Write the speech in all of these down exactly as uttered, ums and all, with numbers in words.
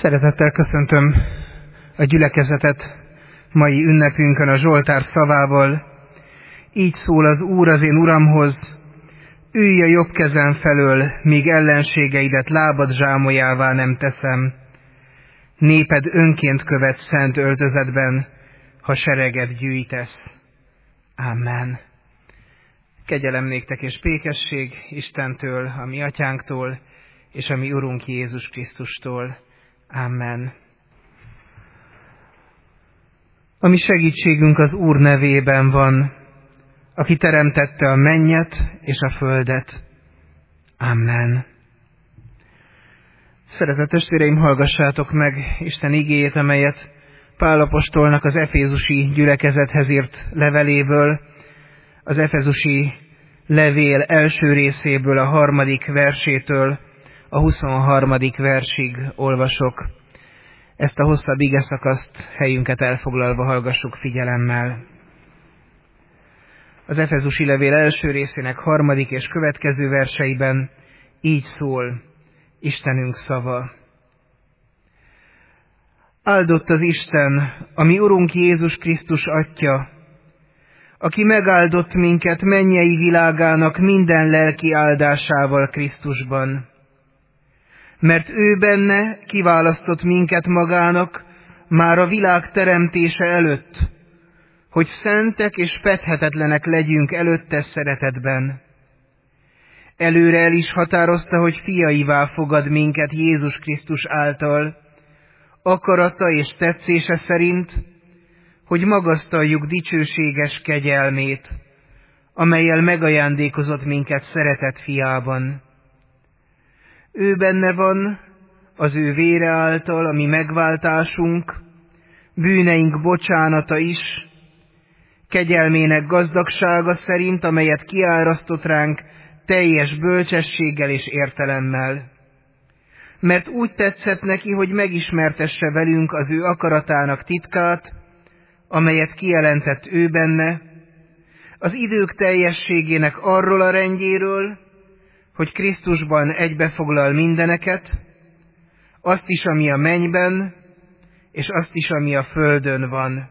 Szeretettel köszöntöm a gyülekezetet mai ünnepünkön a Zsoltár szavával. Így szól az Úr az én Uramhoz: ülj a jobb kezem felől, míg ellenségeidet lábad zsámolyává nem teszem. Néped önként követ szent öltözetben, ha sereget gyűjtesz. Amen. Kegyelem néktek és békesség Istentől, a mi atyánktól, és a mi Urunk Jézus Krisztustól. Amen. A mi segítségünk az Úr nevében van, aki teremtette a mennyet és a földet. Amen. Szeretett testvéreim, hallgassátok meg Isten igéjét, amelyet Pál apostolnak az efézusi gyülekezethez írt leveléből, az efézusi levél első részéből, a harmadik versétől a huszonharmadik versig olvasok. Ezt a hosszabb igeszakaszt helyünket elfoglalva hallgassuk figyelemmel. Az efézusi levél első részének harmadik és következő verseiben így szól Istenünk szava. Áldott az Isten, a mi Urunk Jézus Krisztus Atya, aki megáldott minket mennyei világának minden lelki áldásával Krisztusban. Mert ő benne kiválasztott minket magának már a világ teremtése előtt, hogy szentek és fedhetetlenek legyünk előtte szeretetben. Előre el is határozta, hogy fiaivá fogad minket Jézus Krisztus által, akarata és tetszése szerint, hogy magasztaljuk dicsőséges kegyelmét, amellyel megajándékozott minket szeretett fiában. Ő benne van, az ő vére által, a mi megváltásunk, bűneink bocsánata is, kegyelmének gazdagsága szerint, amelyet kiárasztott ránk teljes bölcsességgel és értelemmel. Mert úgy tetszett neki, hogy megismertesse velünk az ő akaratának titkát, amelyet kijelentett ő benne, az idők teljességének arról a rendjéről, hogy Krisztusban egybefoglal mindeneket, azt is, ami a mennyben, és azt is, ami a földön van.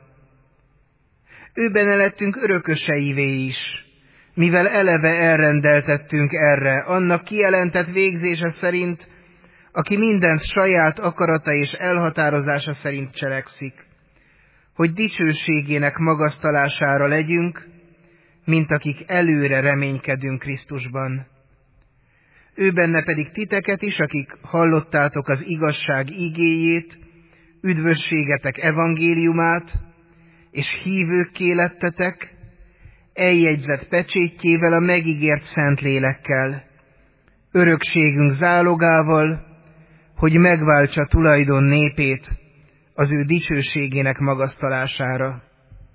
Ő benne lettünk örököseivé is, mivel eleve elrendeltettünk erre, annak kijelentett végzése szerint, aki mindent saját akarata és elhatározása szerint cselekszik, hogy dicsőségének magasztalására legyünk, mint akik előre reménykedünk Krisztusban. Ő benne pedig titeket is, akik hallottátok az igazság igéjét, üdvösségetek evangéliumát, és hívőkké lettetek, eljegyzett pecsétjével, a megígért szent lélekkel, örökségünk zálogával, hogy megváltsa tulajdon népét az ő dicsőségének magasztalására.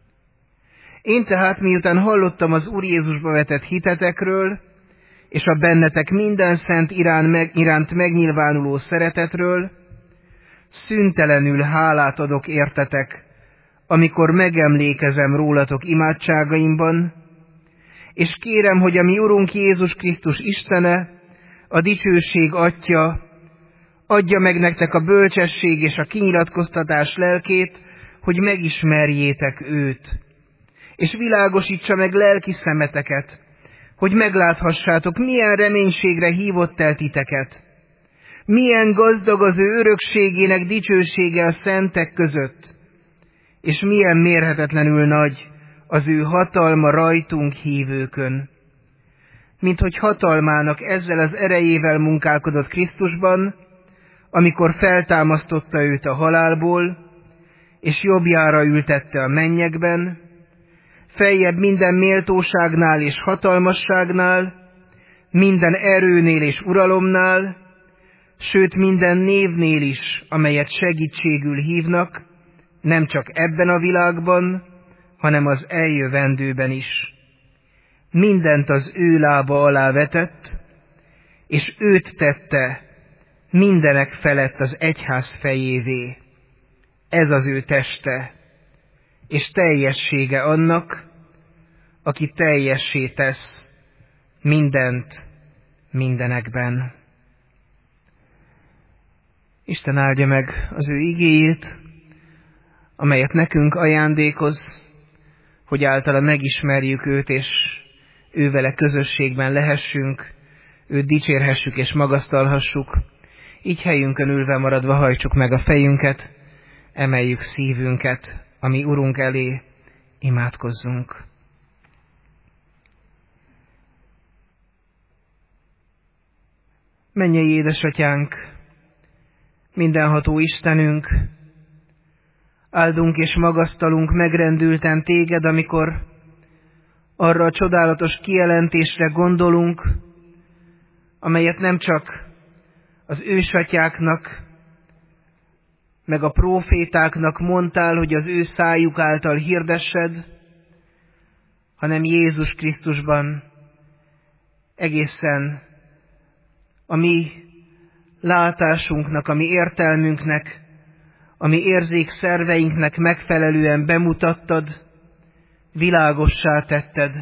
Én tehát, miután hallottam az Úr Jézusba vetett hitetekről, és a bennetek minden szent iránt megnyilvánuló szeretetről, szüntelenül hálát adok értetek, amikor megemlékezem rólatok imádságaimban, és kérem, hogy a mi Urunk Jézus Krisztus Istene, a dicsőség Atya, adja meg nektek a bölcsesség és a kinyilatkoztatás lelkét, hogy megismerjétek őt, és világosítsa meg lelki szemeteket, hogy megláthassátok, milyen reménységre hívott el titeket, milyen gazdag az ő örökségének dicsősége a szentek között, és milyen mérhetetlenül nagy az ő hatalma rajtunk hívőkön. Mint hogy hatalmának ezzel az erejével munkálkodott Krisztusban, amikor feltámasztotta őt a halálból, és jobbjára ültette a mennyekben, feljebb minden méltóságnál és hatalmasságnál, minden erőnél és uralomnál, sőt minden névnél is, amelyet segítségül hívnak, nem csak ebben a világban, hanem az eljövendőben is. Mindent az ő lába alá vetett, és őt tette mindenek felett az egyház fejévé. Ez az ő teste, és teljessége annak, aki teljessé tesz mindent mindenekben. Isten áldja meg az ő igéjét, amelyet nekünk ajándékoz, hogy általa megismerjük őt, és ővele közösségben lehessünk, őt dicsérhessük és magasztalhassuk. Így helyünkön ülve maradva hajtsuk meg a fejünket, emeljük szívünket, ami Urunk elé, imádkozzunk. Mennyei édesatyánk, mindenható Istenünk, áldunk és magasztalunk megrendülten téged, amikor arra a csodálatos kijelentésre gondolunk, amelyet nem csak az ősatyáknak, meg a prófétáknak mondtál, hogy az ő szájuk által hirdessed, hanem Jézus Krisztusban egészen a mi látásunknak, a mi értelmünknek, a mi érzékszerveinknek megfelelően bemutattad, világossá tetted,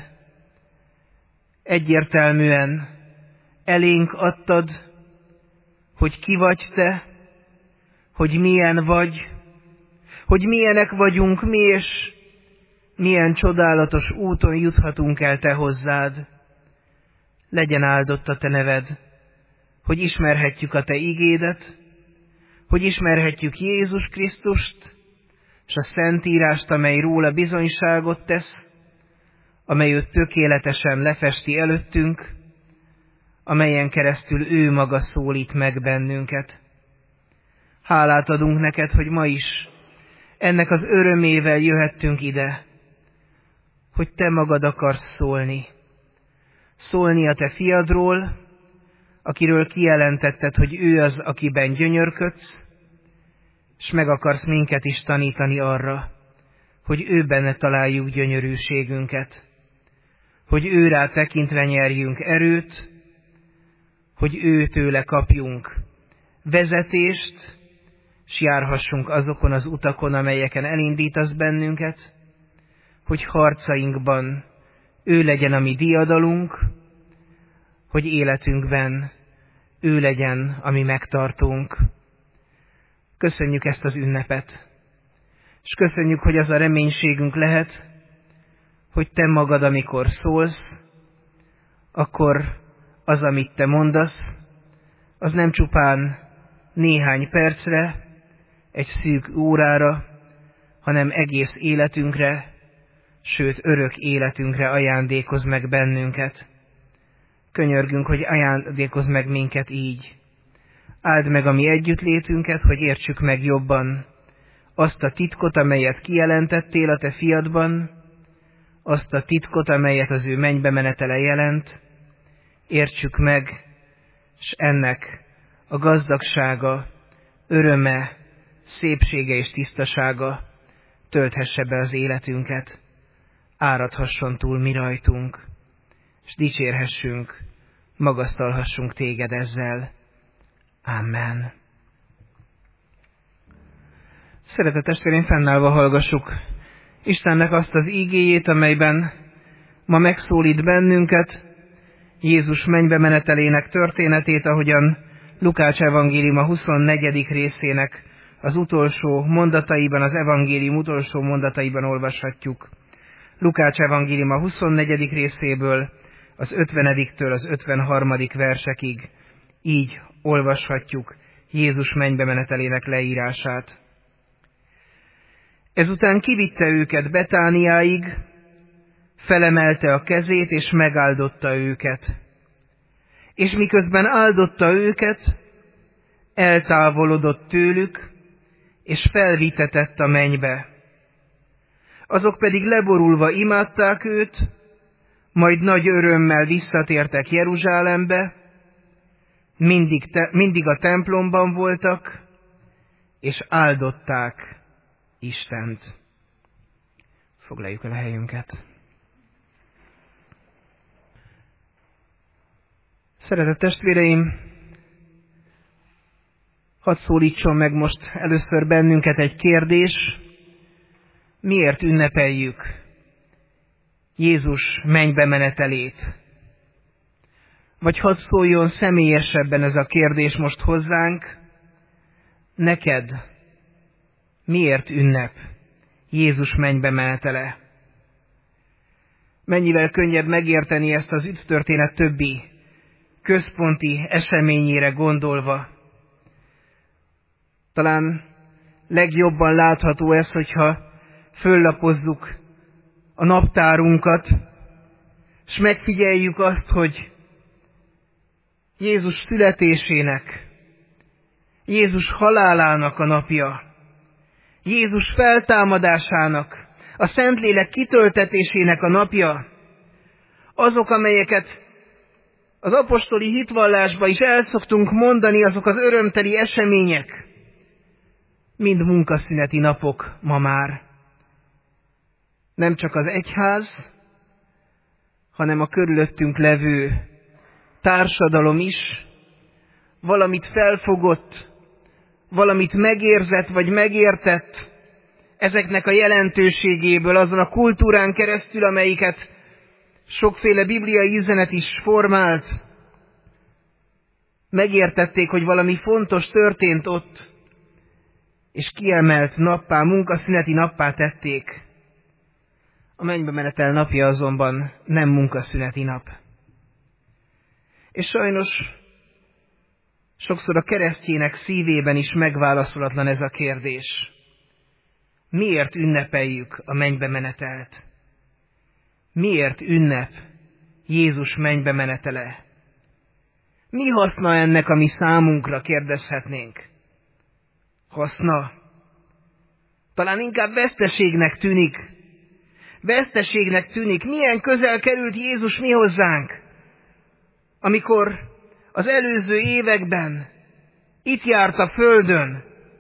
egyértelműen elénk adtad, hogy ki vagy te, hogy milyen vagy, hogy milyenek vagyunk mi, és milyen csodálatos úton juthatunk el te hozzád. Legyen áldott a te neved, hogy ismerhetjük a te igédet, hogy ismerhetjük Jézus Krisztust, és a Szentírást, amely róla bizonyságot tesz, amely őt tökéletesen lefesti előttünk, amelyen keresztül ő maga szólít meg bennünket. Hálát adunk neked, hogy ma is ennek az örömével jöhettünk ide, hogy te magad akarsz szólni. Szólni a te fiadról, akiről kijelentetted, hogy ő az, akiben gyönyörködsz, és meg akarsz minket is tanítani arra, hogy ő benne találjuk gyönyörűségünket, hogy őrá tekintve nyerjünk erőt, hogy őtőle kapjunk vezetést, s járhassunk azokon az utakon, amelyeken elindítasz bennünket, hogy harcainkban ő legyen a mi diadalunk, hogy életünkben ő legyen a mi megtartónk. Köszönjük ezt az ünnepet, és köszönjük, hogy az a reménységünk lehet, hogy te magad, amikor szólsz, akkor az, amit te mondasz, az nem csupán néhány percre, egy szűk órára, hanem egész életünkre, sőt örök életünkre ajándékoz meg bennünket. Könyörgünk, hogy ajándékozz meg minket így. Áld meg a mi együttlétünket, hogy értsük meg jobban azt a titkot, amelyet kijelentettél a te fiadban, azt a titkot, amelyet az ő mennybe menetele jelent, értsük meg, s ennek a gazdagsága, öröme, szépsége és tisztasága tölthesse be az életünket, áradhasson túl mi rajtunk, és dicsérhessünk, magasztalhassunk téged ezzel. Amen. Szeretett testvéreim, fennállva hallgassuk Istennek azt az ígéjét, amelyben ma megszólít bennünket, Jézus mennybe menetelének történetét, ahogyan Lukács evangéliuma huszonnegyedik részének az utolsó mondataiban, az evangélium utolsó mondataiban olvashatjuk. Lukács evangéliuma huszonnegyedik részéből az ötvenediktől az ötvenharmadik versekig így olvashatjuk Jézus mennybe menetelének leírását. Ezután kivitte őket Betániáig, felemelte a kezét és megáldotta őket. És miközben áldotta őket, eltávolodott tőlük, és felvitetett a mennybe. Azok pedig leborulva imádták őt, majd nagy örömmel visszatértek Jeruzsálembe, mindig, te, mindig a templomban voltak, és áldották Istent. Foglaljuk el a helyünket. Szeretett testvéreim, hadd szólítson meg most először bennünket egy kérdés. Miért ünnepeljük Jézus mennybe menetelét? Vagy hadd szóljon személyesebben ez a kérdés most hozzánk. neked miért ünnep Jézus mennybe menetele? Mennyivel könnyebb megérteni ezt az üdvtörténet többi központi eseményére gondolva. Talán legjobban látható ez, hogyha föllapozzuk a naptárunkat, és megfigyeljük azt, hogy Jézus születésének, Jézus halálának a napja, Jézus feltámadásának, a Szentlélek kitöltetésének a napja, azok, amelyeket az apostoli hitvallásban is el szoktunk mondani, azok az örömteli események, mind munkaszüneti napok ma már. Nem csak az egyház, hanem a körülöttünk levő társadalom is valamit felfogott, valamit megérzett vagy megértett ezeknek a jelentőségéből, azon a kultúrán keresztül, amelyiket sokféle bibliai üzenet is formált. Megértették, hogy valami fontos történt ott, és kiemelt nappá, munkaszüneti nappá tették. A mennybe menetel napja azonban nem munkaszüneti nap. És sajnos sokszor a keresztjének szívében is megválaszolatlan ez a kérdés. Miért ünnepeljük a mennybe menetelt? Miért ünnep Jézus mennybe menetele? Mi haszna ennek a mi számunkra, kérdezhetnénk? Haszna? Talán inkább veszteségnek tűnik. Veszteségnek tűnik. Milyen közel került Jézus mi hozzánk, amikor az előző években itt járt a földön.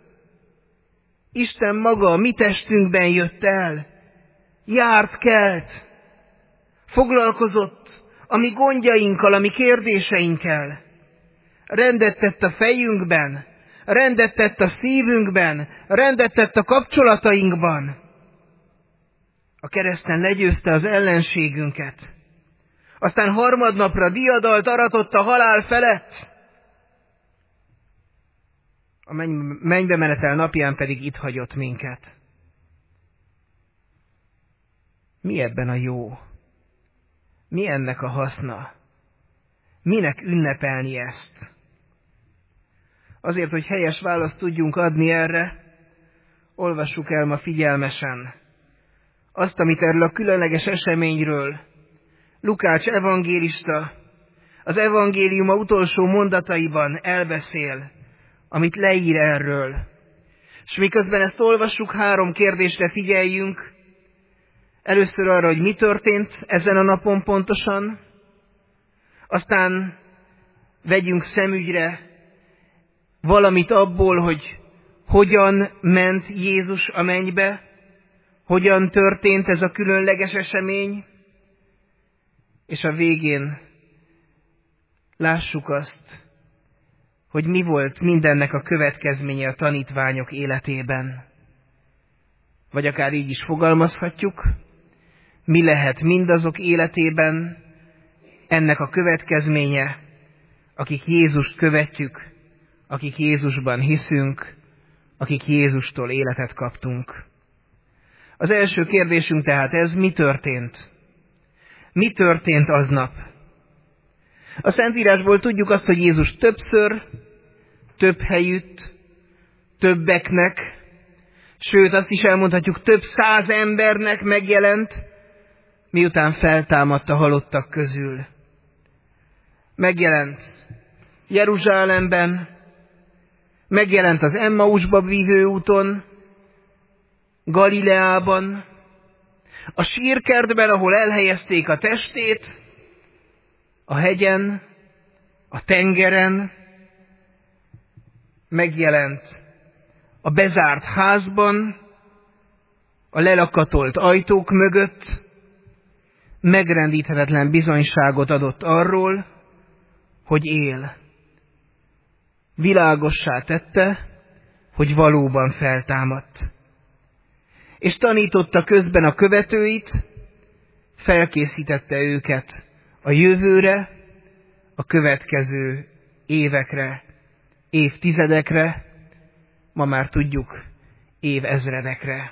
Isten maga a mi testünkben jött el, járt, kelt, foglalkozott a mi gondjainkkal, a mi kérdéseinkkel. Rendet tett a fejünkben, rendet tett a szívünkben, rendet tett a kapcsolatainkban. A kereszten legyőzte az ellenségünket. Aztán harmadnapra diadalt aratott a halál felett. A mennybe menetel napján pedig itt hagyott minket. Mi ebben a jó? Mi ennek a haszna? Minek ünnepelni ezt? Azért, hogy helyes választ tudjunk adni erre, olvassuk el ma figyelmesen azt, amit erről a különleges eseményről Lukács evangélista az evangéliuma utolsó mondataiban elbeszél, amit leír erről. És miközben ezt olvassuk, három kérdésre figyeljünk. Először arra, hogy mi történt ezen a napon pontosan, aztán vegyünk szemügyre valamit abból, hogy hogyan ment Jézus a mennybe, hogyan történt ez a különleges esemény, és a végén lássuk azt, hogy mi volt mindennek a következménye a tanítványok életében. Vagy akár így is fogalmazhatjuk, mi lehet mindazok életében ennek a következménye, akik Jézust követjük, akik Jézusban hiszünk, akik Jézustól életet kaptunk. Az első kérdésünk tehát ez, mi történt? Mi történt aznap? A Szentírásból tudjuk azt, hogy Jézus többször, több helyütt, többeknek, sőt azt is elmondhatjuk, több száz embernek megjelent, miután feltámadt a halottak közül. Megjelent Jeruzsálemben, megjelent az Emmausba vívő úton, Galileában, a sírkertben, ahol elhelyezték a testét, a hegyen, a tengeren, megjelent a bezárt házban, a lelakatolt ajtók mögött, megrendíthetetlen bizonyságot adott arról, hogy él. Világossá tette, hogy valóban feltámadt. És tanította közben a követőit, felkészítette őket a jövőre, a következő évekre, évtizedekre, ma már tudjuk, évezredekre.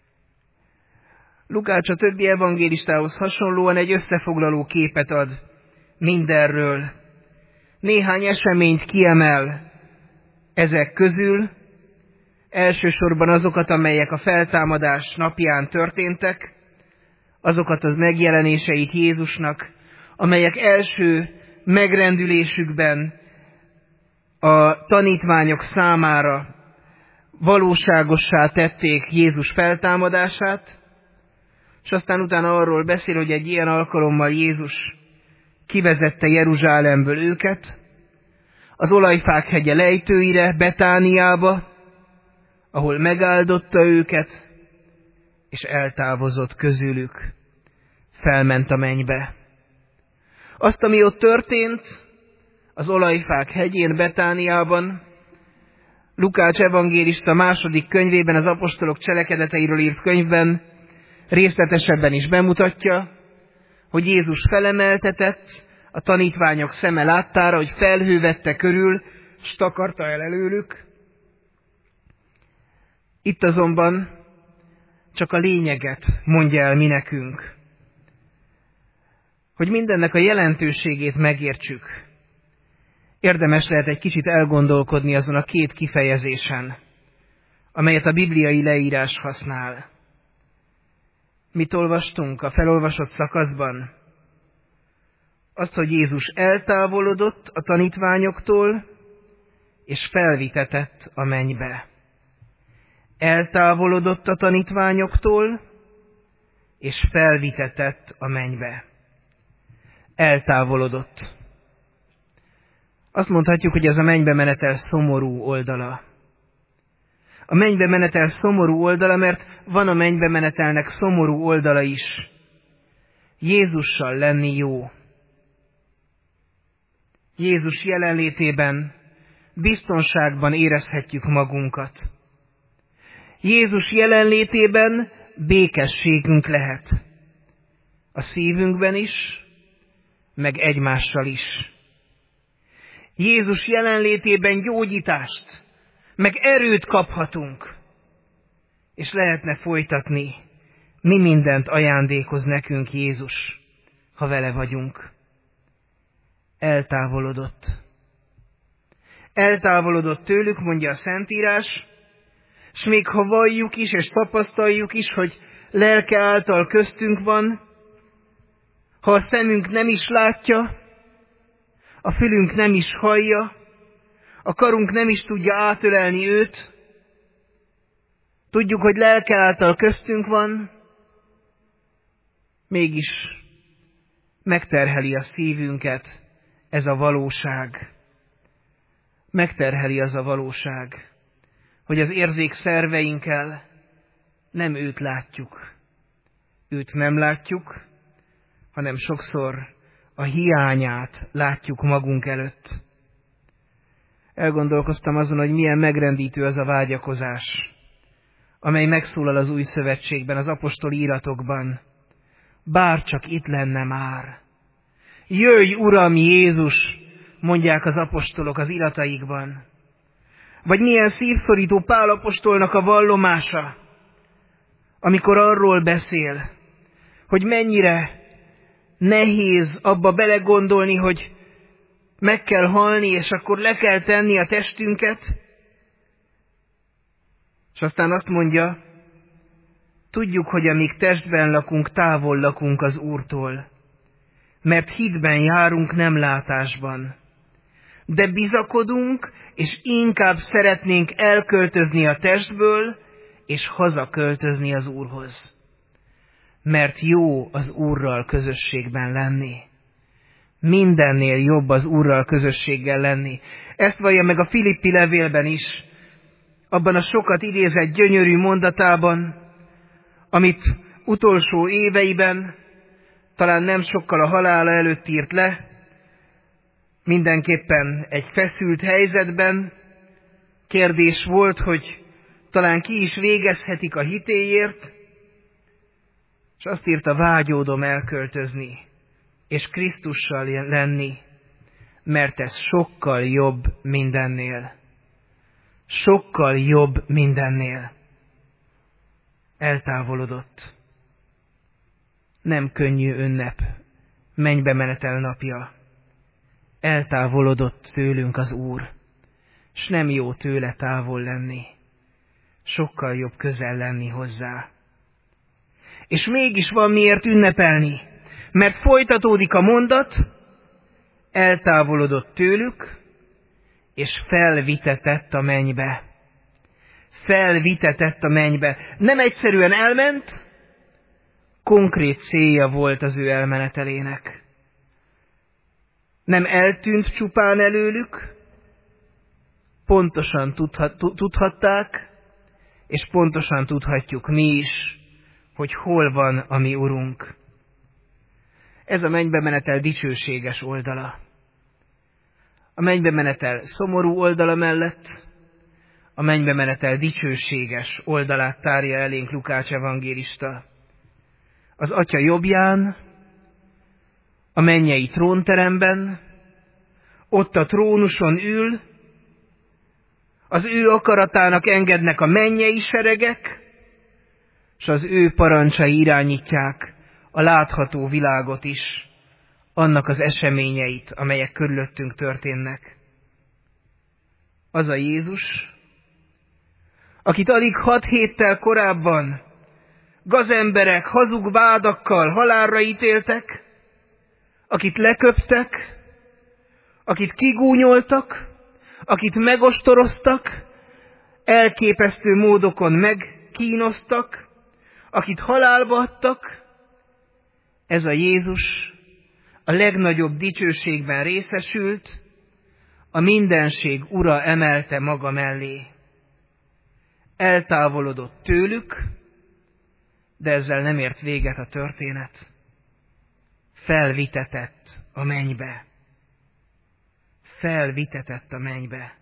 Lukács a többi evangélistához hasonlóan egy összefoglaló képet ad mindenről. Néhány eseményt kiemel ezek közül, elsősorban azokat, amelyek a feltámadás napján történtek, azokat az megjelenéseit Jézusnak, amelyek első megrendülésükben a tanítványok számára valóságossá tették Jézus feltámadását, és aztán utána arról beszél, hogy egy ilyen alkalommal Jézus kivezette Jeruzsálemből őket, az Olajfák hegye lejtőire, Betániába, ahol megáldotta őket, és eltávozott közülük, felment a mennybe. Azt, ami ott történt, az Olajfák hegyén, Betániában, Lukács evangélista második könyvében, az apostolok cselekedeteiről írt könyvben részletesebben is bemutatja, hogy Jézus felemeltetett, a tanítványok szeme láttára, hogy felhő vette körül, s takarta el előlük. Itt azonban csak a lényeget mondja el mi nekünk, hogy mindennek a jelentőségét megértsük. Érdemes lehet egy kicsit elgondolkodni azon a két kifejezésen, amelyet a bibliai leírás használ. Mit olvastunk a felolvasott szakaszban? Azt, hogy Jézus eltávolodott a tanítványoktól, és felvitetett a mennybe. Eltávolodott a tanítványoktól, és felvitetett a mennybe. Eltávolodott. Azt mondhatjuk, hogy ez a mennybe menetel szomorú oldala. A mennybe menetel szomorú oldala, mert van a mennybe menetelnek szomorú oldala is. Jézussal lenni jó. Jézus jelenlétében biztonságban érezhetjük magunkat. Jézus jelenlétében békességünk lehet. A szívünkben is, meg egymással is. Jézus jelenlétében gyógyítást, meg erőt kaphatunk, és lehetne folytatni, mi mindent ajándékoz nekünk Jézus, ha vele vagyunk. Eltávolodott. Eltávolodott tőlük, mondja a Szentírás, s még ha valljuk is, és tapasztaljuk is, hogy lelke által köztünk van, ha a szemünk nem is látja, a fülünk nem is hallja, a karunk nem is tudja átölelni őt, tudjuk, hogy lelke által köztünk van, mégis megterheli a szívünket ez a valóság. Megterheli az a valóság, hogy az érzékszerveinkkel nem őt látjuk. Őt nem látjuk, hanem sokszor a hiányát látjuk magunk előtt. Elgondolkoztam azon, hogy milyen megrendítő az a vágyakozás, amely megszólal az Új Szövetségben, az apostoli íratokban. Bár csak itt lenne már. Jöjj, Uram Jézus, mondják az apostolok az irataikban. Vagy milyen szívszorító Pál apostolnak a vallomása, amikor arról beszél, hogy mennyire nehéz abba belegondolni, hogy meg kell halni, és akkor le kell tenni a testünket. És aztán azt mondja, tudjuk, hogy amíg testben lakunk, távol lakunk az Úrtól, mert hitben járunk, nem látásban. De bizakodunk, és inkább szeretnénk elköltözni a testből, és hazaköltözni az Úrhoz. Mert jó az Úrral közösségben lenni. Mindennél jobb az Úrral közösséggel lenni. Ezt vallja meg a Filippi levélben is, abban a sokat idézett gyönyörű mondatában, amit utolsó éveiben, talán nem sokkal a halála előtt írt le, mindenképpen egy feszült helyzetben. Kérdés volt, hogy talán ki is végezhetik a hitéért, és azt írta, vágyódom elköltözni, és Krisztussal lenni, mert ez sokkal jobb mindennél. sokkal jobb mindennél. Eltávolodott. Nem könnyű ünnep, mennybe menetel napja. Eltávolodott tőlünk az Úr, s nem jó tőle távol lenni. Sokkal jobb közel lenni hozzá. És mégis van miért ünnepelni, mert folytatódik a mondat, eltávolodott tőlük, és felvitetett a mennybe. Felvitetett a mennybe. Nem egyszerűen elment, konkrét célja volt az ő elmenetelének. Nem eltűnt csupán előlük, pontosan tudhat, tudhatták, és pontosan tudhatjuk mi is, hogy hol van a mi Urunk. Ez a mennybe menetel dicsőséges oldala. A mennybe menetel szomorú oldala mellett a mennybe menetel dicsőséges oldalát tárja elénk Lukács evangélista. Az Atya jobbján, a mennyei trónteremben, ott a trónuson ül, az ő akaratának engednek a mennyei seregek, s az ő parancsai irányítják a látható világot is, annak az eseményeit, amelyek körülöttünk történnek. Az a Jézus, akit alig hat héttel korábban gazemberek hazug vádakkal halálra ítéltek, akit leköptek, akit kigúnyoltak, akit megostoroztak, elképesztő módokon megkínoztak, akit halálba adtak, ez a Jézus a legnagyobb dicsőségben részesült, a mindenség ura emelte maga mellé. Eltávolodott tőlük, de ezzel nem ért véget a történet. Felvitetett a mennybe. Felvitetett a mennybe.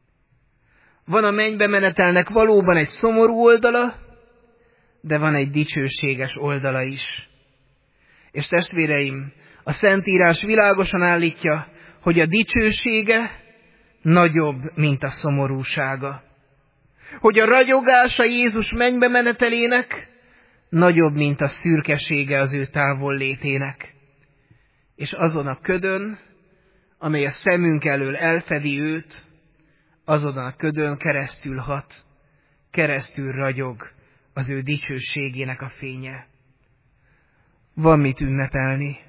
Van a mennybe menetelnek valóban egy szomorú oldala, de van egy dicsőséges oldala is. És testvéreim, a Szentírás világosan állítja, hogy a dicsősége nagyobb, mint a szomorúsága. Hogy a ragyogása Jézus mennybe menetelének nagyobb, mint a szürkesége az ő távollétének. És azon a ködön, amely a szemünk elől elfedi őt, azon a ködön keresztül hat, keresztül ragyog az ő dicsőségének a fénye. Van mit ünnepelni.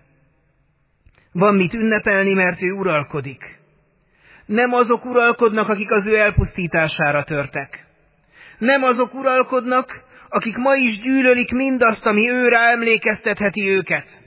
Van mit ünnepelni, mert ő uralkodik. Nem azok uralkodnak, akik az ő elpusztítására törtek. Nem azok uralkodnak, akik ma is gyűlölik mindazt, ami őrá emlékeztetheti őket.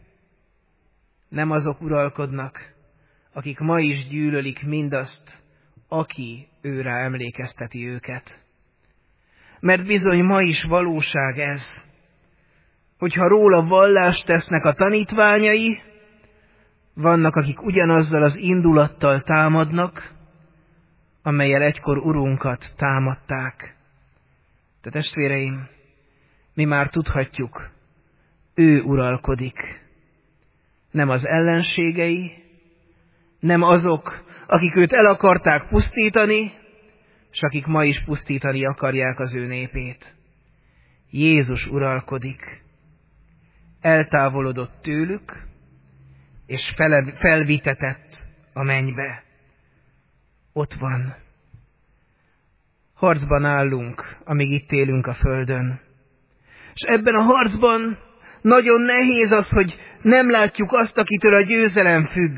Nem azok uralkodnak, akik ma is gyűlölik mindazt, aki őrá emlékezteti őket. Mert bizony ma is valóság ez, hogyha róla vallást tesznek a tanítványai, vannak, akik ugyanazzal az indulattal támadnak, amellyel egykor Urunkat támadták. De testvéreim, mi már tudhatjuk, ő uralkodik. Nem az ellenségei, nem azok, akik őt el akarták pusztítani, s akik ma is pusztítani akarják az ő népét. Jézus uralkodik. Eltávolodott tőlük, és fele, felvitetett a mennybe. Ott van. Harcban állunk, amíg itt élünk a földön. És ebben a harcban nagyon nehéz az, hogy nem látjuk azt, akitől a győzelem függ.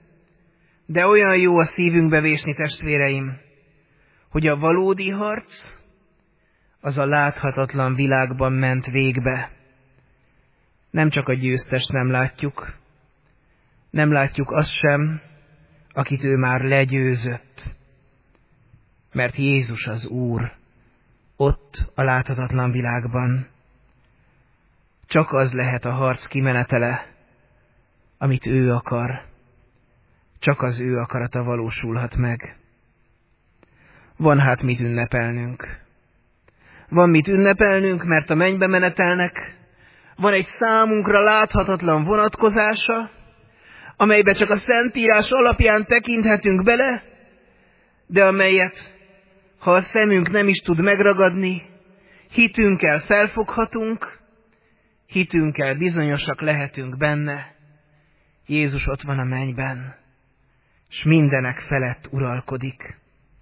De olyan jó a szívünkbe vésni, testvéreim, hogy a valódi harc az a láthatatlan világban ment végbe. Nem csak a győztest nem látjuk, nem látjuk azt sem, akit ő már legyőzött. Mert Jézus az Úr, ott a láthatatlan világban. Csak az lehet a harc kimenetele, amit ő akar. Csak az ő akarata valósulhat meg. Van hát mit ünnepelnünk. Van mit ünnepelnünk, mert a mennybe menetelnek van egy számunkra láthatatlan vonatkozása, amelybe csak a Szentírás alapján tekinthetünk bele, de amelyet ha a szemünk nem is tud megragadni, hitünkkel felfoghatunk, hitünkkel bizonyosak lehetünk benne. Jézus ott van a mennyben, s mindenek felett uralkodik.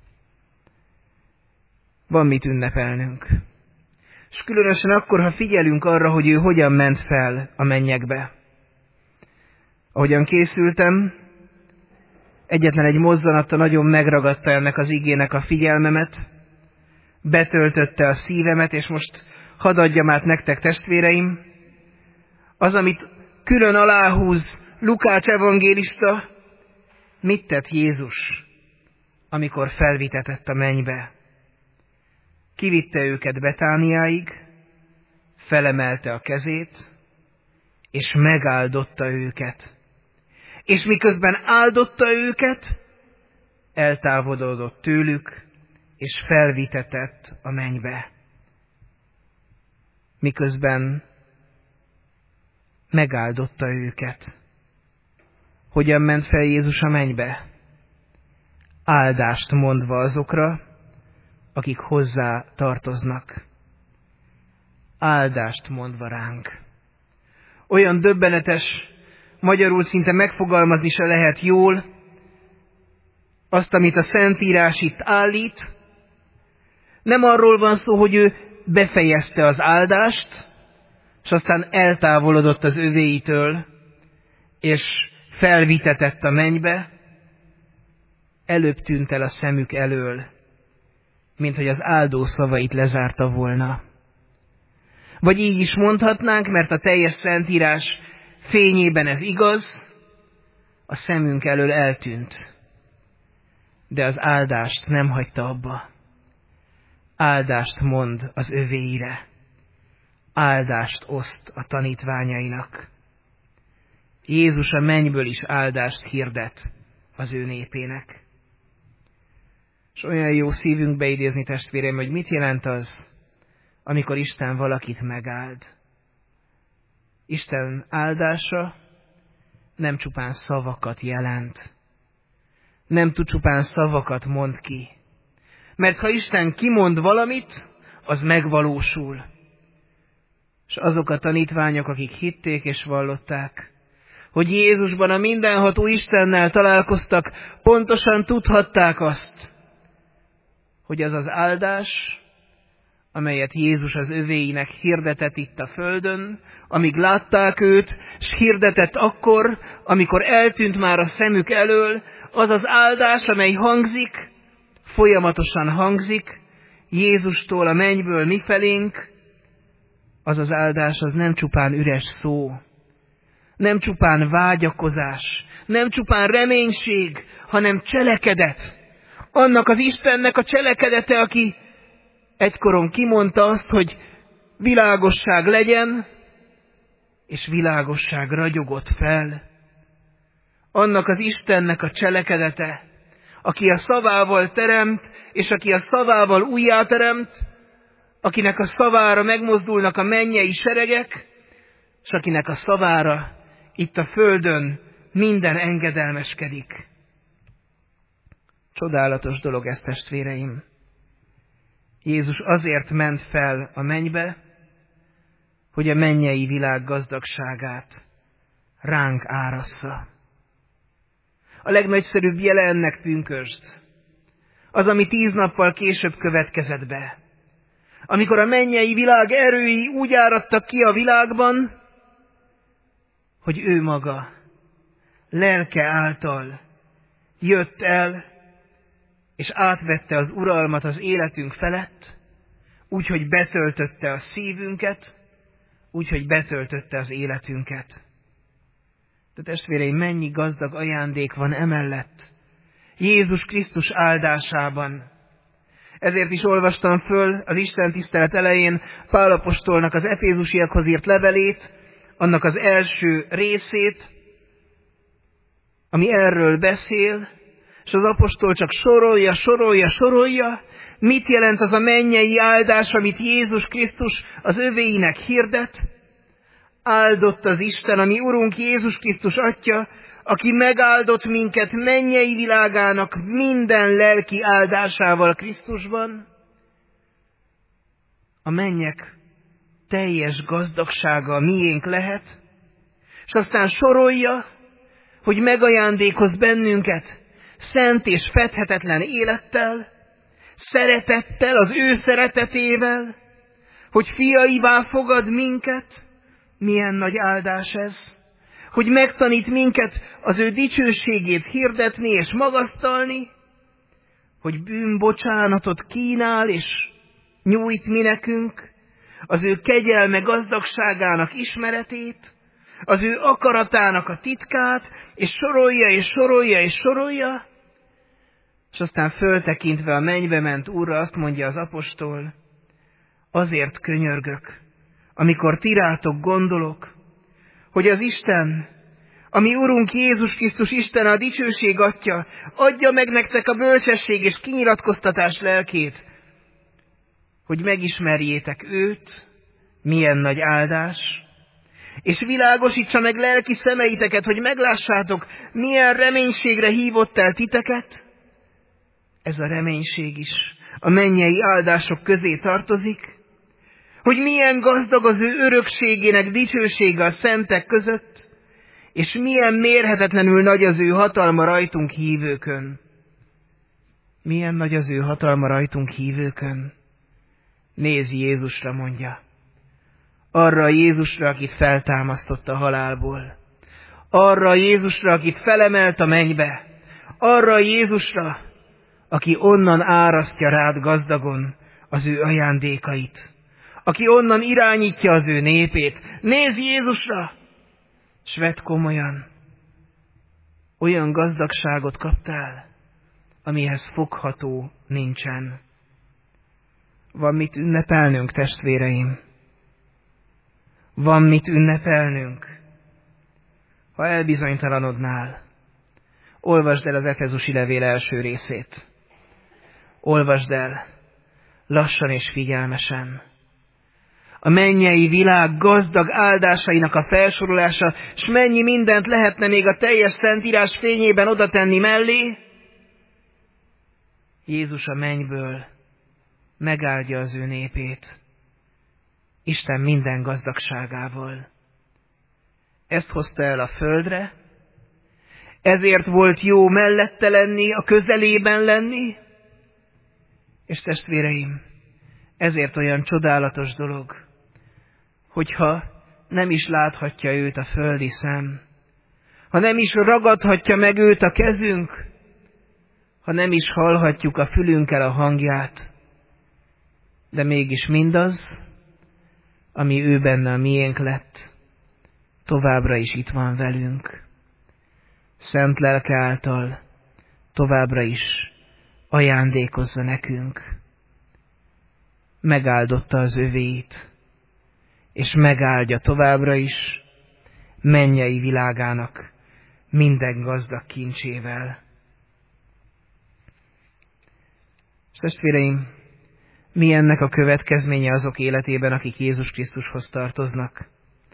Van mit ünnepelnünk. És különösen akkor, ha figyelünk arra, hogy ő hogyan ment fel a mennyekbe. Ahogyan készültem, egyetlen egy mozzanata nagyon megragadta ennek az igének a figyelmemet, betöltötte a szívemet, és most hadd adjam át nektek, testvéreim, az, amit külön aláhúz Lukács evangélista, mit tett Jézus, amikor felvitetett a mennybe. Kivitte őket Betániáig, felemelte a kezét, és megáldotta őket. És miközben áldotta őket, eltávolodott tőlük, és felvitetett a mennybe. Miközben megáldotta őket. Hogyan ment fel Jézus a mennybe? Áldást mondva azokra, akik hozzá tartoznak. Áldást mondva ránk. Olyan döbbenetes, magyarul szinte megfogalmazni se lehet jól azt, amit a Szentírás itt állít. Nem arról van szó, hogy ő befejezte az áldást, és aztán eltávolodott az övéitől, és felvitetett a mennybe, előbb tűnt el a szemük elől, mint hogy az áldó szavait lezárta volna. Vagy így is mondhatnánk, mert a teljes Szentírás fényében ez igaz, a szemünk elől eltűnt, de az áldást nem hagyta abba. Áldást mond az övéire, áldást oszt a tanítványainak. Jézus a mennyből is áldást hirdet az ő népének. És olyan jó szívünkbe idézni, testvérem, hogy mit jelent az, amikor Isten valakit megáld. Isten áldása nem csupán szavakat jelent. Nem tud csupán szavakat mond ki. Mert ha Isten kimond valamit, az megvalósul. És azok a tanítványok, akik hitték és vallották, hogy Jézusban a mindenható Istennel találkoztak, pontosan tudhatták azt, hogy az az áldás, amelyet Jézus az övéinek hirdetett itt a földön, amíg látták őt, s hirdetett akkor, amikor eltűnt már a szemük elől, az az áldás, amely hangzik, folyamatosan hangzik, Jézustól a mennyből mifelénk, az az áldás, az nem csupán üres szó, nem csupán vágyakozás, nem csupán reménység, hanem cselekedet. Annak az Istennek a cselekedete, aki egykoron kimondta azt, hogy világosság legyen, és világosság ragyogott fel. Annak az Istennek a cselekedete, aki a szavával teremt, és aki a szavával újjáteremt, akinek a szavára megmozdulnak a mennyei seregek, és akinek a szavára itt a földön minden engedelmeskedik. Csodálatos dolog ez, testvéreim. Jézus azért ment fel a mennybe, hogy a mennyei világ gazdagságát ránk árassza. A legnagyszerűbb jele ennek pünkösd, az, ami tíz nappal később következett be. Amikor a mennyei világ erői úgy áradtak ki a világban, hogy ő maga lelke által jött el, és átvette az uralmat az életünk felett, úgyhogy betöltötte a szívünket, úgyhogy betöltötte az életünket. De testvéreim, mennyi gazdag ajándék van emellett Jézus Krisztus áldásában. Ezért is olvastam föl az Isten tisztelet elején Pál apostolnak az Efézusiakhoz írt levelét, annak az első részét, ami erről beszél, és az apostol csak sorolja, sorolja, sorolja, mit jelent az a mennyei áldás, amit Jézus Krisztus az övéinek hirdet. Áldott az Isten, ami Urunk Jézus Krisztus Atya, aki megáldott minket mennyei világának minden lelki áldásával Krisztusban, a mennyek teljes gazdagsága miénk lehet, és aztán sorolja, hogy megajándékoz bennünket szent és fedhetetlen élettel, szeretettel, az ő szeretetével, hogy fiaivá fogad minket. Milyen nagy áldás ez, hogy megtanít minket az ő dicsőségét hirdetni és magasztalni, hogy bűnbocsánatot kínál és nyújt mi nekünk, az ő kegyelme gazdagságának ismeretét, az ő akaratának a titkát, és sorolja, és sorolja, és sorolja, és aztán föltekintve a mennybe ment Úrra azt mondja az apostol, azért könyörgök, amikor ti rátok gondolok, hogy az Isten, ami Urunk Jézus Krisztus Isten a dicsőség Atya, adja meg nektek a bölcsesség és kinyilatkoztatás lelkét, hogy megismerjétek őt, milyen nagy áldás, és világosítsa meg lelki szemeiteket, hogy meglássátok, milyen reménységre hívott el titeket. Ez a reménység is a mennyei áldások közé tartozik, hogy milyen gazdag az ő örökségének dicsősége a szentek között, és milyen mérhetetlenül nagy az ő hatalma rajtunk hívőkön. Milyen nagy az ő hatalma rajtunk hívőkön. Nézz Jézusra, mondja. Arra a Jézusra, akit feltámasztott a halálból. Arra a Jézusra, akit felemelt a mennybe. Arra a Jézusra, aki onnan árasztja rád gazdagon az ő ajándékait. Aki onnan irányítja az ő népét. Nézz Jézusra, s vedd komolyan. Olyan gazdagságot kaptál, amihez fogható nincsen. Van mit ünnepelnünk, testvéreim. Van mit ünnepelnünk. Ha elbizonytalanodnál, olvasd el az Efezusi levél első részét. Olvasd el, lassan és figyelmesen. A mennyei világ gazdag áldásainak a felsorolása, s mennyi mindent lehetne még a teljes Szentírás fényében oda tenni mellé. Jézus a mennyből megáldja az ő népét, Isten minden gazdagságával. Ezt hozta el a földre, ezért volt jó mellette lenni, a közelében lenni, és testvéreim, ezért olyan csodálatos dolog, hogyha nem is láthatja őt a földi szem, ha nem is ragadhatja meg őt a kezünk, ha nem is hallhatjuk a fülünkkel a hangját, de mégis mindaz, ami ő benne a miénk lett, továbbra is itt van velünk. Szent lelke által továbbra is ajándékozza nekünk. Megáldotta az övéit, és megáldja továbbra is mennyei világának minden gazdag kincsével. És testvéreim, mi ennek a következménye azok életében, akik Jézus Krisztushoz tartoznak?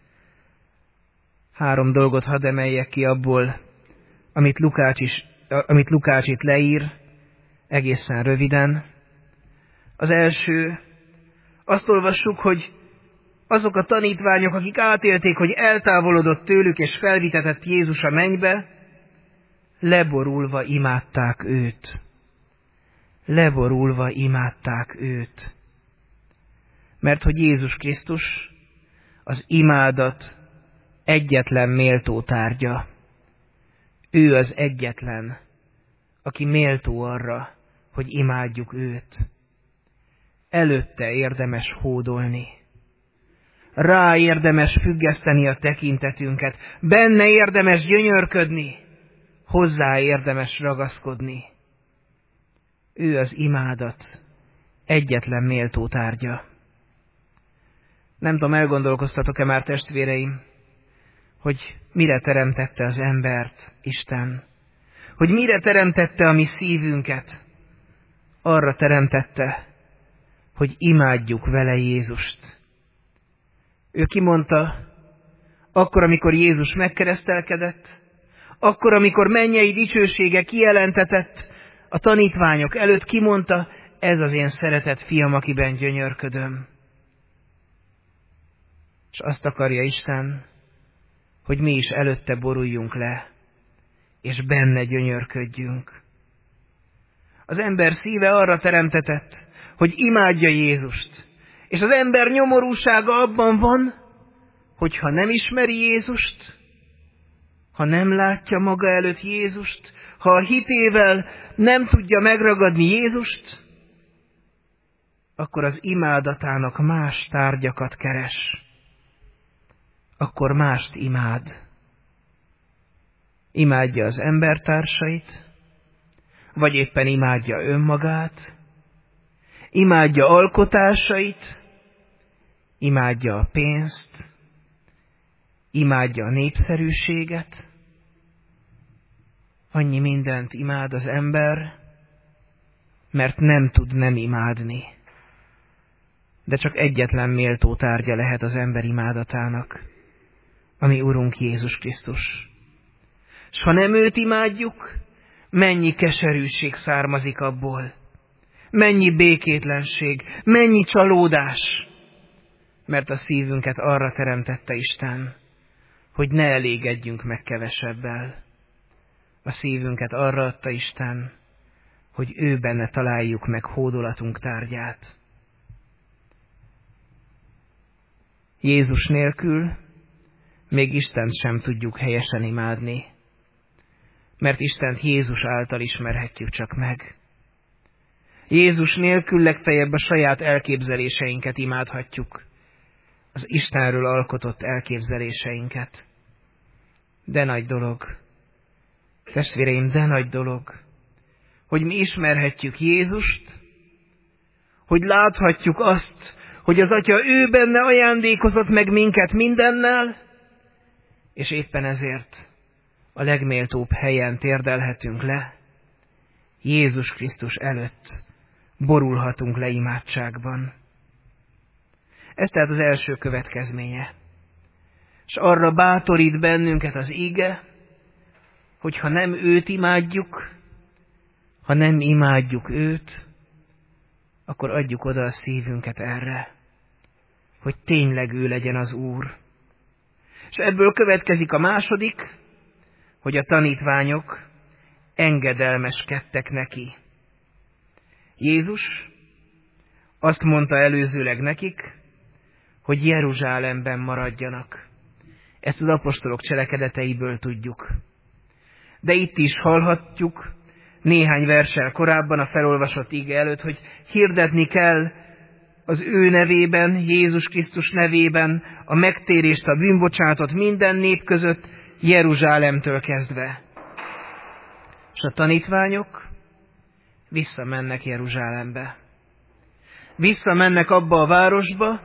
Három dolgot hadd emeljek ki abból, amit Lukács, is, amit Lukács itt leír, egészen röviden. Az első, azt olvassuk, hogy azok a tanítványok, akik átélték, hogy eltávolodott tőlük és felvitetett Jézus a mennybe, leborulva imádták őt. Leborulva imádták őt. Mert hogy Jézus Krisztus az imádat egyetlen méltó tárgya. Ő az egyetlen, aki méltó arra, hogy imádjuk őt. Előtte érdemes hódolni. Rá érdemes függeszteni a tekintetünket. Benne érdemes gyönyörködni. Hozzá érdemes ragaszkodni. Ő az imádat egyetlen méltó tárgya. Nem tudom, elgondolkoztatok-e már, testvéreim, hogy mire teremtette az embert Isten? Hogy mire teremtette a mi szívünket? Arra teremtette, hogy imádjuk vele Jézust. Ő kimondta, akkor, amikor Jézus megkeresztelkedett, Akkor, amikor mennyei dicsősége kijelentetett, a tanítványok előtt kimondta, ez az én szeretett fiam, akiben gyönyörködöm. És azt akarja Isten, hogy mi is előtte boruljunk le, és benne gyönyörködjünk. Az ember szíve arra teremtetett, hogy imádja Jézust, és az ember nyomorúsága abban van, hogy ha nem ismeri Jézust, ha nem látja maga előtt Jézust, ha a hitével nem tudja megragadni Jézust, akkor az imádatának más tárgyakat keres. Akkor mást imád. Imádja az embertársait, vagy éppen imádja önmagát, imádja alkotásait, imádja a pénzt, imádja a népszerűséget. Annyi mindent imád az ember, mert nem tud nem imádni. De csak egyetlen méltó tárgya lehet az ember imádatának, ami Urunk Jézus Krisztus. S ha nem őt imádjuk, mennyi keserűség származik abból, mennyi békétlenség, mennyi csalódás, mert a szívünket arra teremtette Isten, hogy ne elégedjünk meg kevesebbel. A szívünket arra adta Isten, hogy ő benne találjuk meg hódolatunk tárgyát. Jézus nélkül még Istent sem tudjuk helyesen imádni, mert Istent Jézus által ismerhetjük csak meg. Jézus nélkül legfeljebb a saját elképzeléseinket imádhatjuk, az Istenről alkotott elképzeléseinket. De nagy dolog, testvéreim, de nagy dolog, hogy mi ismerhetjük Jézust, hogy láthatjuk azt, hogy az Atya ő benne ajándékozott meg minket mindennel, és éppen ezért a legméltóbb helyen térdelhetünk le, Jézus Krisztus előtt borulhatunk le imádságban. Ez tehát az első következménye. És arra bátorít bennünket az íge, hogy ha nem őt imádjuk, ha nem imádjuk őt, akkor adjuk oda a szívünket erre, hogy tényleg ő legyen az Úr. És ebből következik a második, hogy a tanítványok engedelmeskedtek neki. Jézus azt mondta előzőleg nekik, hogy Jeruzsálemben maradjanak. Ezt az apostolok cselekedeteiből tudjuk. De itt is hallhatjuk néhány verssel korábban a felolvasott ige előtt, hogy hirdetni kell az ő nevében, Jézus Krisztus nevében a megtérést, a bűnbocsánatot minden nép között, Jeruzsálemtől kezdve. És a tanítványok visszamennek Jeruzsálembe. Visszamennek abba a városba,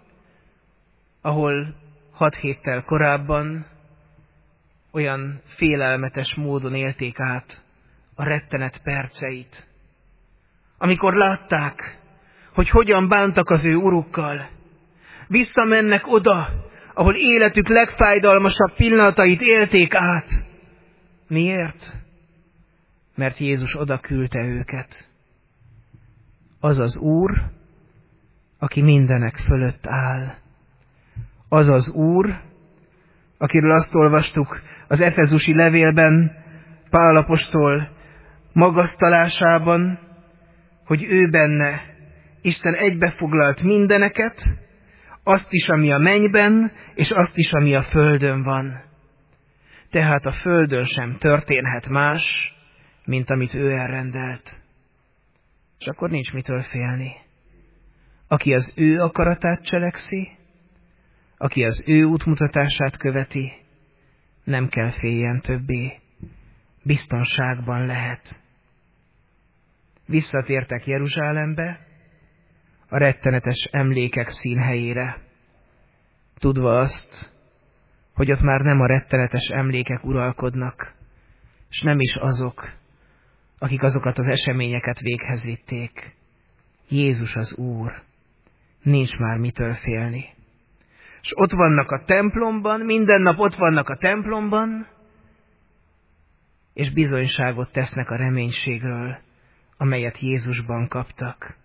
ahol hat héttel korábban olyan félelmetes módon élték át a rettenet perceit. Amikor látták, hogy hogyan bántak az ő urukkal, visszamennek oda, ahol életük legfájdalmasabb pillanatait élték át. Miért? Mert Jézus oda küldte őket. Az az Úr, aki mindenek fölött áll. Az az Úr, akiről azt olvastuk az efezusi levélben, Pál apostol magasztalásában, hogy ő benne Isten egybefoglalt mindeneket, azt is, ami a mennyben, és azt is, ami a földön van. Tehát a földön sem történhet más, mint amit ő elrendelt. És akkor nincs mitől félni. Aki az ő akaratát cselekszi, aki az ő útmutatását követi, nem kell féljen többé. Biztonságban lehet. Visszatértek Jeruzsálembe, a rettenetes emlékek színhelyére, tudva azt, hogy ott már nem a rettenetes emlékek uralkodnak, és nem is azok, akik azokat az eseményeket véghez vitték. Jézus az Úr, nincs már mitől félni. És ott vannak a templomban, minden nap ott vannak a templomban, és bizonyságot tesznek a reménységről, amelyet Jézusban kaptak.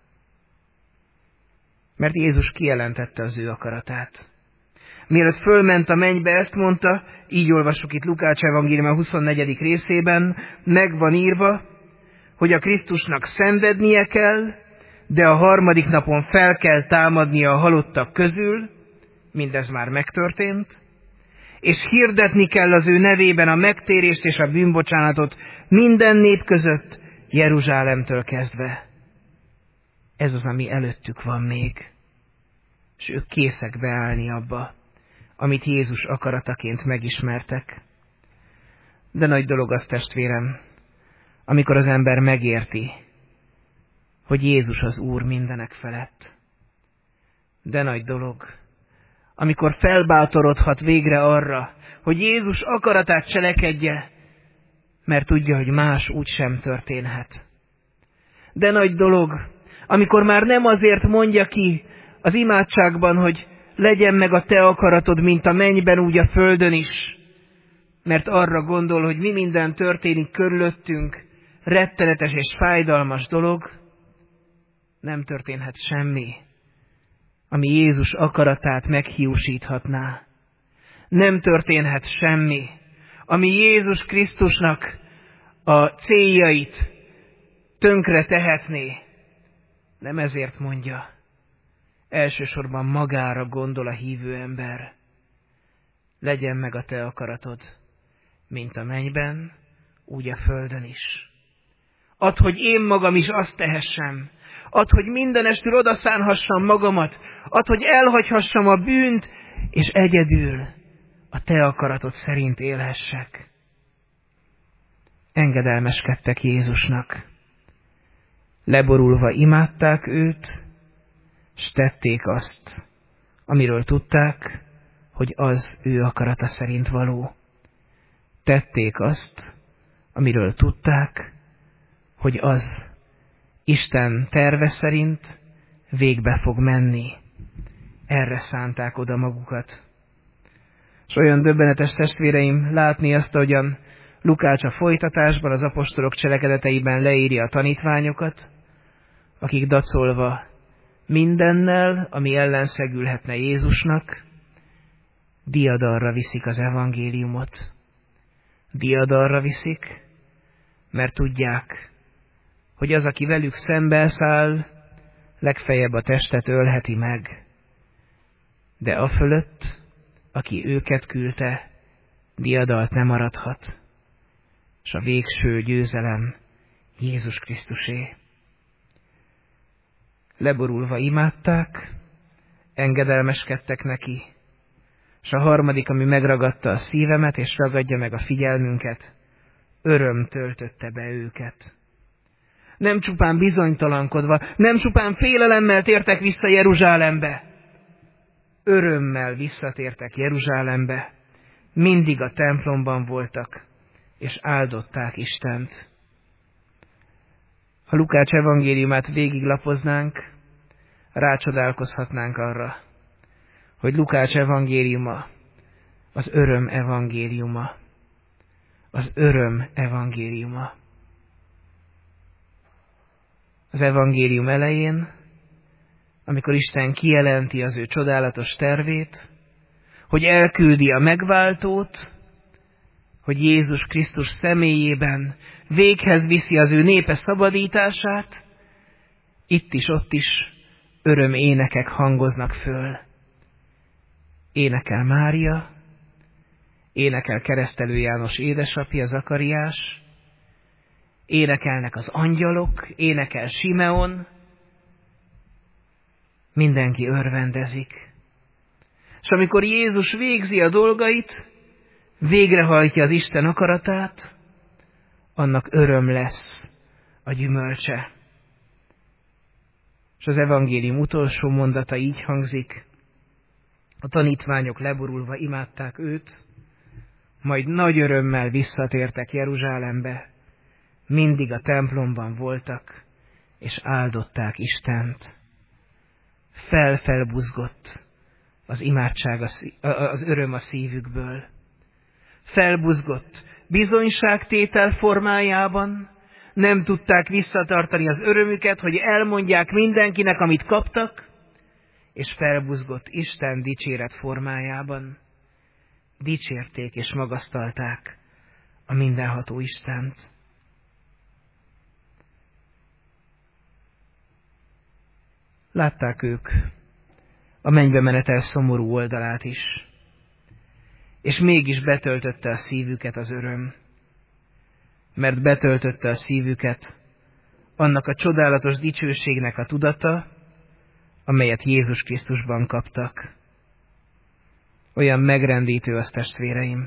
Mert Jézus kijelentette az ő akaratát. Mielőtt fölment a mennybe, ezt mondta, így olvassuk itt Lukács evangéliuma huszonnegyedik részében, megvan írva, hogy a Krisztusnak szenvednie kell, de a harmadik napon fel kell támadnia a halottak közül, mindez már megtörtént, és hirdetni kell az ő nevében a megtérést és a bűnbocsánatot minden nép között, Jeruzsálemtől kezdve. Ez az, ami előttük van még, és ők készek beállni abba, amit Jézus akarataként megismertek. De nagy dolog az, testvérem, amikor az ember megérti, hogy Jézus az Úr mindenek felett. De nagy dolog, amikor felbátorodhat végre arra, hogy Jézus akaratát cselekedje, mert tudja, hogy más úgy sem történhet. De nagy dolog, amikor már nem azért mondja ki az imádságban, hogy legyen meg a te akaratod, mint a mennyben, úgy a földön is, mert arra gondol, hogy mi minden történik körülöttünk, rettenetes és fájdalmas dolog, nem történhet semmi, ami Jézus akaratát meghiúsíthatná. Nem történhet semmi, ami Jézus Krisztusnak a céljait tönkre tehetné. Nem ezért mondja. Elsősorban magára gondol a hívő ember. Legyen meg a te akaratod, mint a mennyben, úgy a földön is. Add, hogy én magam is azt tehessem. Add, hogy mindenestül odaszánhassam magamat. Add, hogy elhagyhassam a bűnt, és egyedül a te akaratod szerint élhessek. Engedelmeskedtek Jézusnak. Leborulva imádták őt, s tették azt, amiről tudták, hogy az ő akarata szerint való. Tették azt, amiről tudták, hogy az Isten terve szerint végbe fog menni. Erre szánták oda magukat. És olyan döbbenetes, testvéreim, látni azt, ahogyan Lukács a folytatásban, az apostolok cselekedeteiben leírja a tanítványokat, akik dacolva mindennel, ami ellenszegülhetne Jézusnak, diadalra viszik az evangéliumot. Diadalra viszik, mert tudják, hogy az, aki velük szembeszáll, legfeljebb a testet ölheti meg. De afölött, aki őket küldte, diadalt nem maradhat, és a végső győzelem Jézus Krisztusé. Leborulva imádták, engedelmeskedtek neki, és a harmadik, ami megragadta a szívemet, és ragadja meg a figyelmünket, öröm töltötte be őket. Nem csupán bizonytalankodva, nem csupán félelemmel tértek vissza Jeruzsálembe. Örömmel visszatértek Jeruzsálembe, mindig a templomban voltak, és áldották Istent. Ha Lukács evangéliumát végiglapoznánk, rácsodálkozhatnánk arra, hogy Lukács evangéliuma az öröm evangéliuma. Az öröm evangéliuma. Az evangélium elején, amikor Isten kijelenti az ő csodálatos tervét, hogy elküldi a megváltót, hogy Jézus Krisztus személyében véghez viszi az ő népe szabadítását, itt is, ott is öröm énekek hangoznak föl. Énekel Mária, énekel Keresztelő János édesapja, Zakariás, énekelnek az angyalok, énekel Simeon, mindenki örvendezik. És amikor Jézus végzi a dolgait, végrehajtja az Isten akaratát, annak öröm lesz a gyümölcse. És az evangélium utolsó mondata így hangzik: a tanítványok leborulva imádták őt, majd nagy örömmel visszatértek Jeruzsálembe, mindig a templomban voltak, és áldották Istent. Felfelbuzgott az imádság, az öröm a szívükből. Felbuzgott, bizonyságtétel formájában, nem tudták visszatartani az örömüket, hogy elmondják mindenkinek, amit kaptak, és felbuzgott Isten dicséret formájában dicsérték és magasztalták a mindenható Istent. Látták ők a mennybe menetel szomorú oldalát is, és mégis betöltötte a szívüket az öröm, mert betöltötte a szívüket annak a csodálatos dicsőségnek a tudata, amelyet Jézus Krisztusban kaptak. Olyan megrendítő az, testvéreim,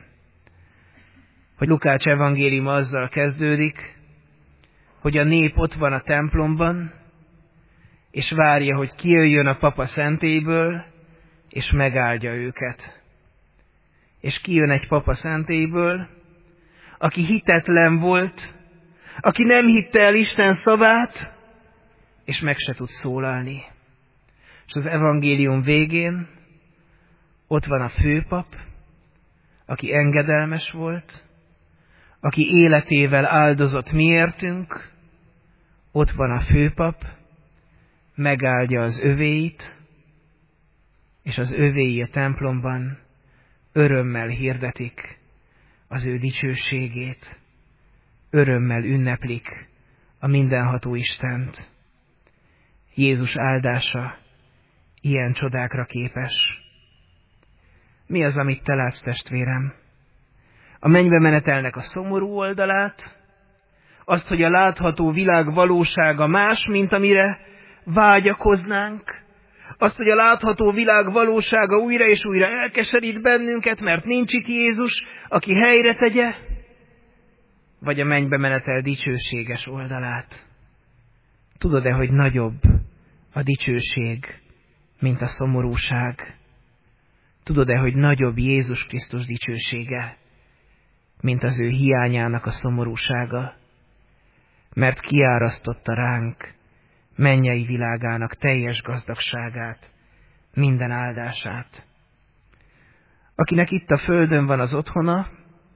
hogy Lukács evangéliuma azzal kezdődik, hogy a nép ott van a templomban, és várja, hogy kijöjjön a papa szentélyből, és megáldja őket. És kijön egy papa szentélyből, aki hitetlen volt, aki nem hitte el Isten szavát, és meg se tud szólalni. És az evangélium végén ott van a főpap, aki engedelmes volt, aki életével áldozott miértünk, ott van a főpap, megáldja az övéit, és az övéi a templomban örömmel hirdetik az ő dicsőségét, örömmel ünneplik a mindenható Istent. Jézus áldása ilyen csodákra képes. Mi az, amit te látsz, testvérem? A mennybe menetelnek a szomorú oldalát, azt, hogy a látható világ valósága más, mint amire vágyakoznánk, azt, hogy a látható világ valósága újra és újra elkeserít bennünket, mert nincs itt Jézus, aki helyre tegye, vagy a mennybe menetel dicsőséges oldalát. Tudod-e, hogy nagyobb a dicsőség, mint a szomorúság? Tudod-e, hogy nagyobb Jézus Krisztus dicsősége, mint az ő hiányának a szomorúsága? Mert kiárasztotta ránk mennyei világának teljes gazdagságát, minden áldását. Akinek itt a földön van az otthona,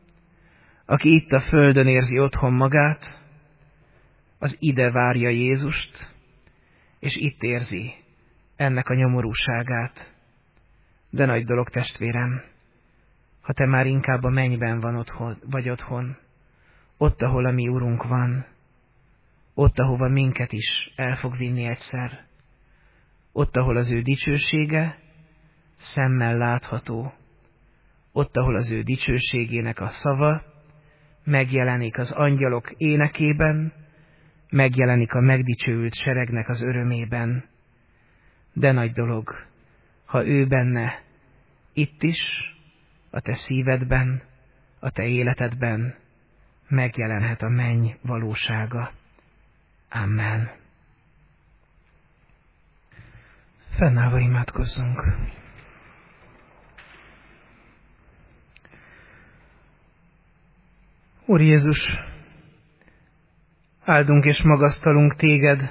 aki itt a földön érzi otthon magát, az ide várja Jézust, és itt érzi ennek a nyomorúságát. De nagy dolog, testvérem, ha te már inkább a mennyben van otthon, vagy otthon, ott, ahol a mi Urunk van, ott, ahova minket is el fog vinni egyszer, ott, ahol az ő dicsősége szemmel látható, ott, ahol az ő dicsőségének a szava megjelenik az angyalok énekében, megjelenik a megdicsőült seregnek az örömében. De nagy dolog, ha ő benne, itt is, a te szívedben, a te életedben megjelenhet a menny valósága. Amen. Fennállva imádkozzunk. Úr Jézus, áldunk és magasztalunk téged.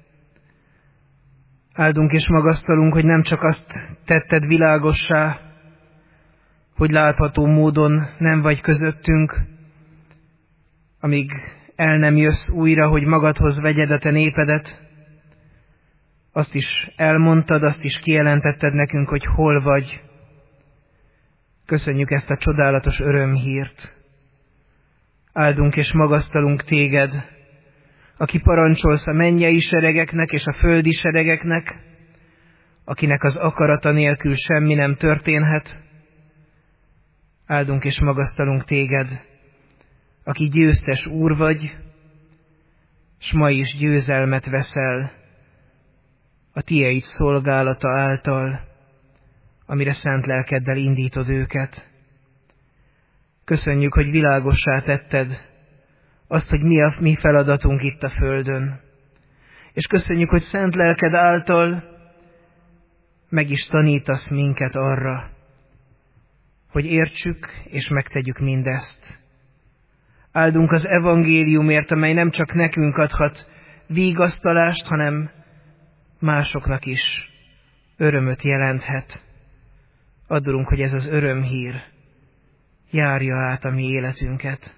Áldunk és magasztalunk, hogy nem csak azt tetted világossá, hogy látható módon nem vagy közöttünk, amíg el nem jössz újra, hogy magadhoz vegyed a te népedet. Azt is elmondtad, azt is kijelentetted nekünk, hogy hol vagy. Köszönjük ezt a csodálatos örömhírt. Áldunk és magasztalunk téged, aki parancsolsz a mennyei seregeknek és a földi seregeknek, akinek az akarata nélkül semmi nem történhet. Áldunk és magasztalunk téged, aki győztes Úr vagy, s ma is győzelmet veszel a tieid szolgálata által, amire szent lelkeddel indítod őket. Köszönjük, hogy világossá tetted azt, hogy mi a mi feladatunk itt a földön. És köszönjük, hogy szent lelked által meg is tanítasz minket arra, hogy értsük és megtegyük mindezt. Áldunk az evangéliumért, amely nem csak nekünk adhat vigasztalást, hanem másoknak is örömöt jelenthet. Adunk, hogy ez az örömhír járja át a mi életünket.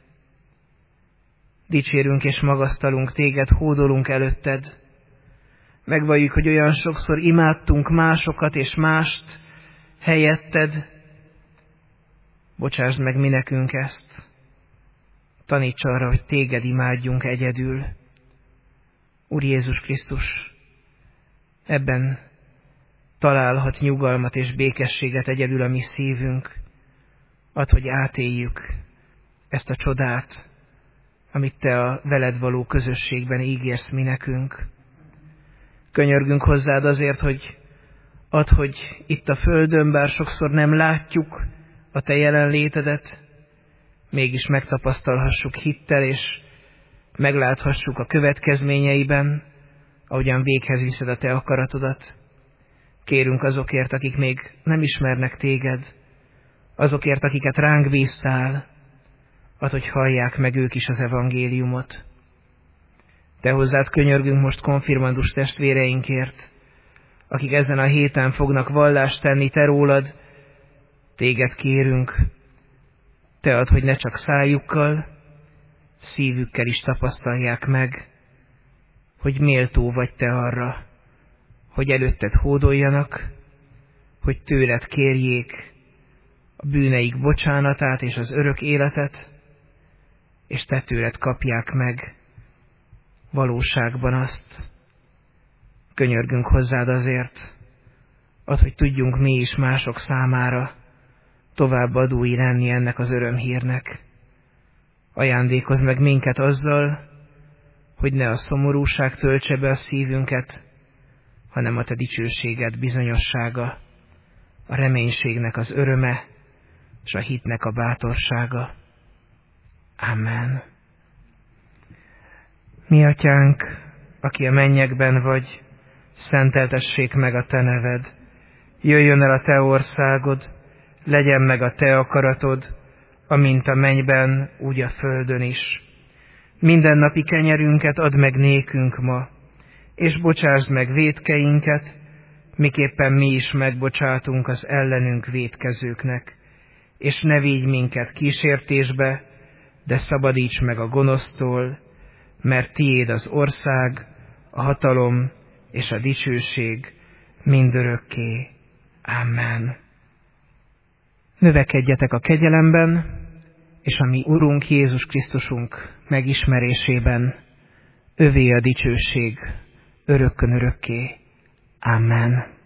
Dicsérünk és magasztalunk téged, hódolunk előtted. Megvalljuk, hogy olyan sokszor imádtunk másokat és mást helyetted. Bocsásd meg mi nekünk ezt. Taníts arra, hogy téged imádjunk egyedül. Úr Jézus Krisztus, ebben találhat nyugalmat és békességet egyedül a mi szívünk. Add, hogy átéljük ezt a csodát, amit te a veled való közösségben ígérsz mi nekünk. Könyörgünk hozzád azért, hogy add, hogy itt a földön, bár sokszor nem látjuk a te jelenlétedet, mégis megtapasztalhassuk hittel, és megláthassuk a következményeiben, ahogyan véghez viszed a te akaratodat. Kérünk azokért, akik még nem ismernek téged, azokért, akiket ránk bíztál, add, hogy hallják meg ők is az evangéliumot. Te hozzád könyörgünk most konfirmandus testvéreinkért, akik ezen a héten fognak vallást tenni te rólad. Téged kérünk, te add, hogy ne csak szájukkal, szívükkel is tapasztalják meg, hogy méltó vagy te arra, hogy előtted hódoljanak, hogy tőled kérjék a bűneik bocsánatát és az örök életet, és te tőled kapják meg valóságban azt. Könyörgünk hozzád azért, add, hogy tudjunk mi is mások számára továbbadói lenni ennek az örömhírnek. Ajándékozz meg minket azzal, hogy ne a szomorúság töltse be a szívünket, hanem a te dicsőséged bizonyossága, a reménységnek az öröme, és a hitnek a bátorsága. Amen. Mi atyánk, aki a mennyekben vagy, szenteltessék meg a te neved. Jöjjön el a te országod, legyen meg a te akaratod, amint a mennyben, úgy a földön is. Mindennapi kenyerünket add meg nékünk ma, és bocsásd meg vétkeinket, miképpen mi is megbocsátunk az ellenünk vétkezőknek. És ne vigy minket kísértésbe, de szabadíts meg a gonosztól, mert tiéd az ország, a hatalom és a dicsőség mindörökké. Amen. Növekedjetek a kegyelemben, és a mi Urunk Jézus Krisztusunk megismerésében. Övé a dicsőség örökkön örökké. Amen.